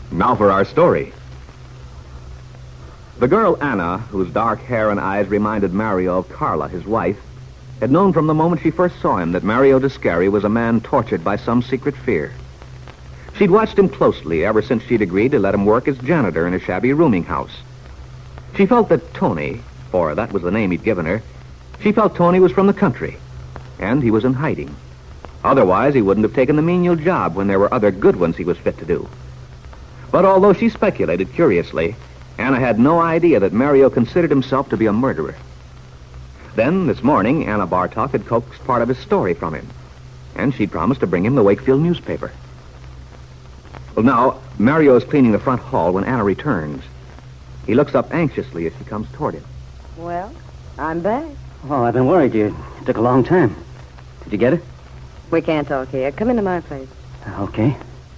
Now for our story. The girl Anna, whose dark hair and eyes reminded Mario of Carla, his wife, had known from the moment she first saw him that Mario Descari was a man tortured by some secret fear. She'd watched him closely ever since she'd agreed to let him work as janitor in a shabby rooming house. She felt that Tony, for that was the name he'd given her, she felt Tony was from the country, and he was in hiding. Otherwise, he wouldn't have taken the menial job when there were other good ones he was fit to do. But although she speculated curiously, Anna had no idea that Mario considered himself to be a murderer. Then, this morning, Anna Bartok had coaxed part of his story from him, and she'd promised to bring him the Wakefield newspaper. Well, now, Mario is cleaning the front hall when Anna returns. He looks up anxiously as she comes toward him. Well, I'm back. Oh, I've been worried. It took a long time. Did you get it? We can't talk here. Come into my place. Okay.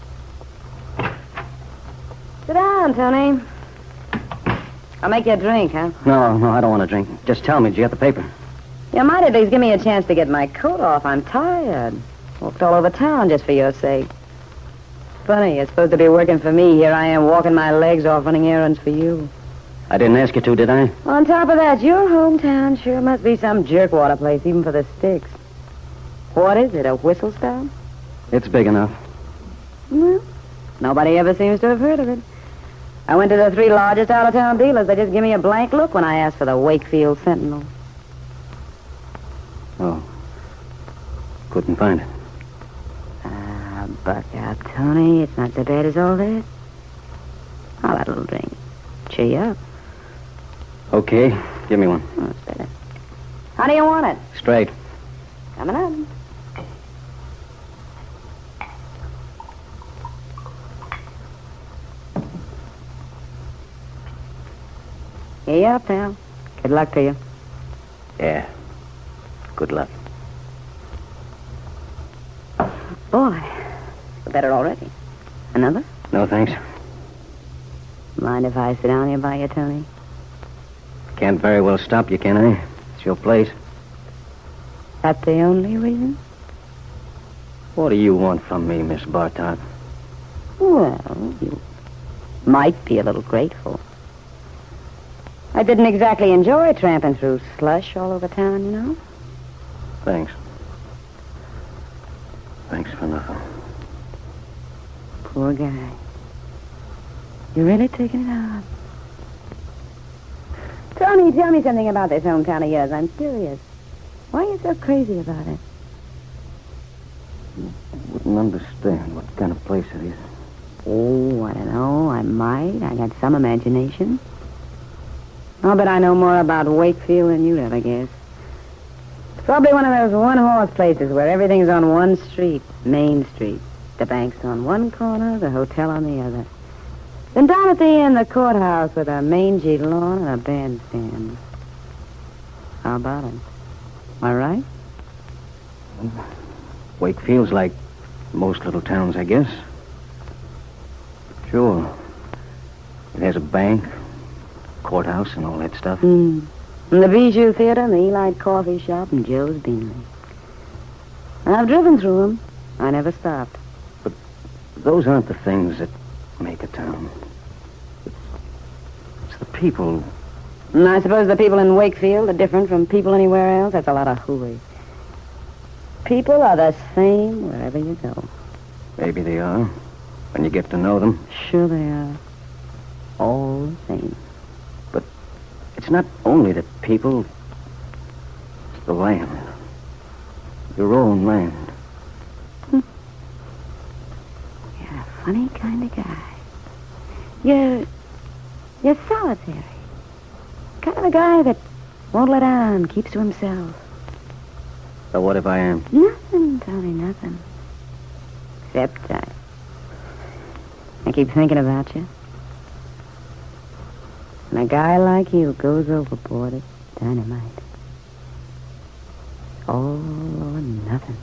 Sit down, Tony. I'll make you a drink, huh? No, I don't want to drink. Just tell me, did you get the paper? You might at least give me a chance to get my coat off. I'm tired. Walked all over town just for your sake. Funny, you're supposed to be working for me. Here I am walking my legs off running errands for you. I didn't ask you to, did I? On top of that, your hometown sure must be some jerkwater place, even for the sticks. What is it, a whistle stop? It's big enough. Well, nobody ever seems to have heard of it. I went to the 3 largest out-of-town dealers. They just give me a blank look when I asked for the Wakefield Sentinel. Oh. Couldn't find it. Buck out, Tony. It's not so bad as all that. I'll have a little drink. Cheer you up. Okay, give me one. Oh, it's better. How do you want it? Straight. Coming up. Here you are, pal. Good luck to you. Yeah. Good luck. Boy, you're better already. Another? No, thanks. Mind if I sit down here by you, Tony? Can't very well stop you, can I? It's your place. That's the only reason? What do you want from me, Miss Bartok? Well, you might be a little grateful. I didn't exactly enjoy tramping through slush all over town, you know? Thanks. Thanks for nothing. Poor guy. You're really taking it hard. Tony, tell me something about this hometown of yours. I'm curious. Why are you so crazy about it? You wouldn't understand what kind of place it is. Oh, I don't know. I might. I got some imagination. I'll bet I know more about Wakefield than you'd ever guess. It's probably one of those one-horse places where everything's on one street, Main Street. The bank's on one corner, the hotel on the other. Then down at the end, the courthouse with a mangy lawn and a bandstand. How about it? Am I right? Wakefield's like most little towns, I guess. Sure. It has a bank, courthouse, and all that stuff. And the Bijou Theater and the Eli Coffee Shop and Joe's Beanery. I've driven through them. I never stopped. But those aren't the things that make a town. It's the people. And I suppose the people in Wakefield are different from people anywhere else. That's a lot of hooey. People are the same wherever you go. Maybe they are, when you get to know them. Sure they are. All the same. But it's not only the people, it's the land. Your own land. You're a funny kind of guy. You're solitary. Kind of a guy that won't let on, keeps to himself. So what if I am? Nothing, Tony, nothing. Except I keep thinking about you. And a guy like you goes overboard, it's dynamite. All or nothing.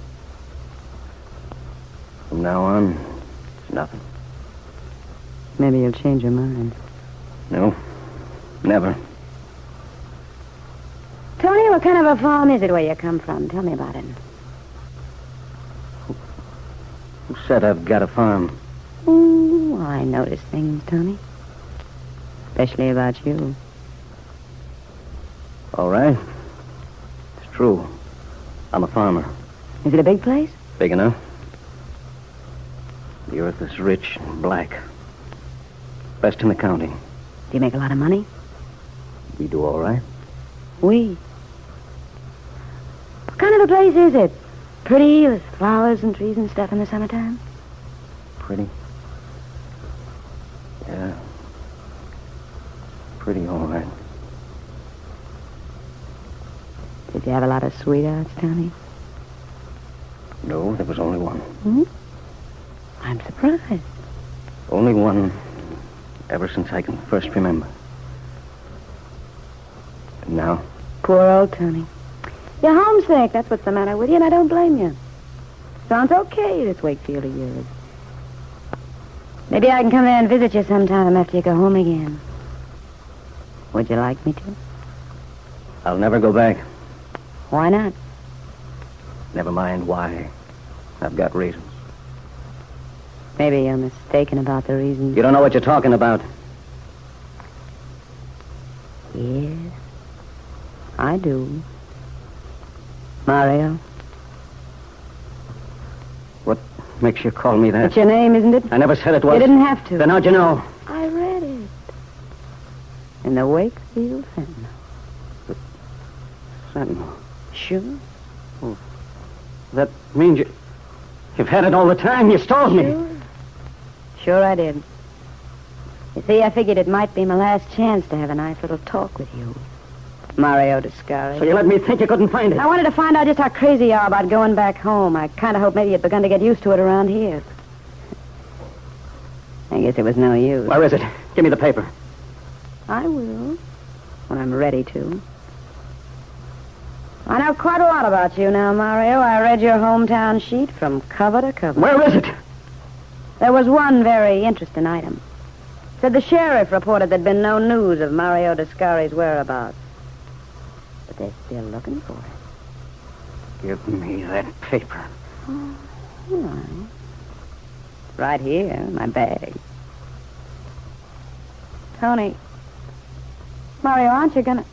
From now on, it's nothing. Maybe you'll change your mind. No, never. Tony, what kind of a farm is it where you come from? Tell me about it. Who said I've got a farm? Oh, I I notice things, Tony. Especially about you. All right. It's true. I'm a farmer. Is it a big place? Big enough. The earth is rich and black. Best in the county. Do you make a lot of money? We do all right. We. What kind of a place is it? Pretty, with flowers and trees and stuff in the summertime? Pretty. Yeah. Pretty all right. Did you have a lot of sweethearts, Tony? No, there was only one. Hmm? I'm surprised. Only one ever since I can first remember. And now? Poor old Tony. You're homesick. That's what's the matter with you, and I don't blame you. Sounds okay, this Wakefield of yours. Maybe I can come there and visit you sometime after you go home again. Would you like me to? I'll never go back. Why not? Never mind why. I've got reasons. Maybe you're mistaken about the reason. You don't know what you're talking about. Yes, I do. Mario. What makes you call me that? That's your name, isn't it? I never said it was. You didn't have to. Then how'd you know? I read it. In the Wakefield Sentinel. Sentinel. Sure. That means you've had it all the time. You stole me. Sure. Sure I did. You see, I figured it might be my last chance to have a nice little talk with you. Mario Descari. So you let me think you couldn't find it. I wanted to find out just how crazy you are about going back home. I kind of hoped maybe you'd begun to get used to it around here. I guess it was no use. Where is it? Give me the paper. I will, when I'm ready to. I know quite a lot about you now, Mario. I read your hometown sheet from cover to cover. Where is it? There was one very interesting item. Said the sheriff reported there'd been no news of Mario Descari's whereabouts. But they're still looking for it. Give me that paper. Oh, all right. Right here, in my bag. Tony. Mario, aren't you gonna...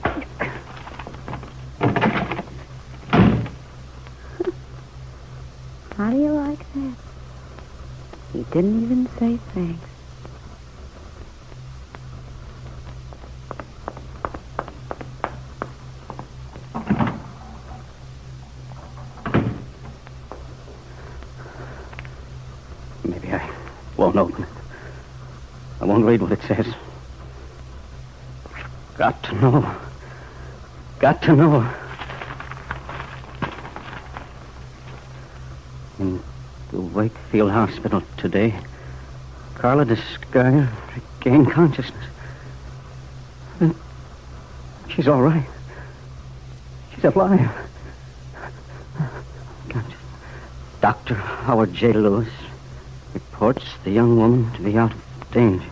How do you like that? He didn't even say thanks. Maybe I won't open it. I won't read what it says. Got to know. Got to know. In the Wakefield Hospital today, Carla Descari regained consciousness. And she's all right. She's alive. Dr. Howard J. Lewis reports the young woman to be out of danger.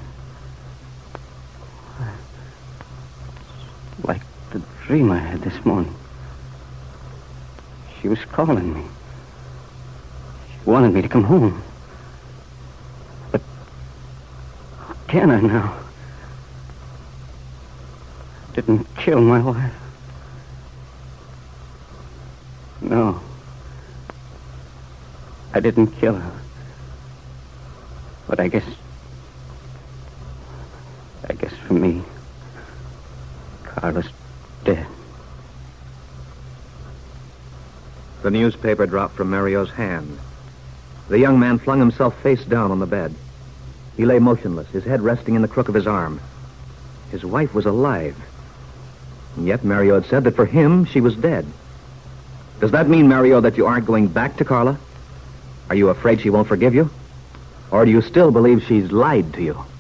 Like the dream I had this morning. She was calling me. She wanted me to come home. But how can I now? I didn't kill my wife. No. I didn't kill her. But I guess for me, Carla's dead. The newspaper dropped from Mario's hand. The young man flung himself face down on the bed. He lay motionless, his head resting in the crook of his arm. His wife was alive. And yet Mario had said that for him, she was dead. Does that mean, Mario, that you aren't going back to Carla? Are you afraid she won't forgive you? Or do you still believe she's lied to you?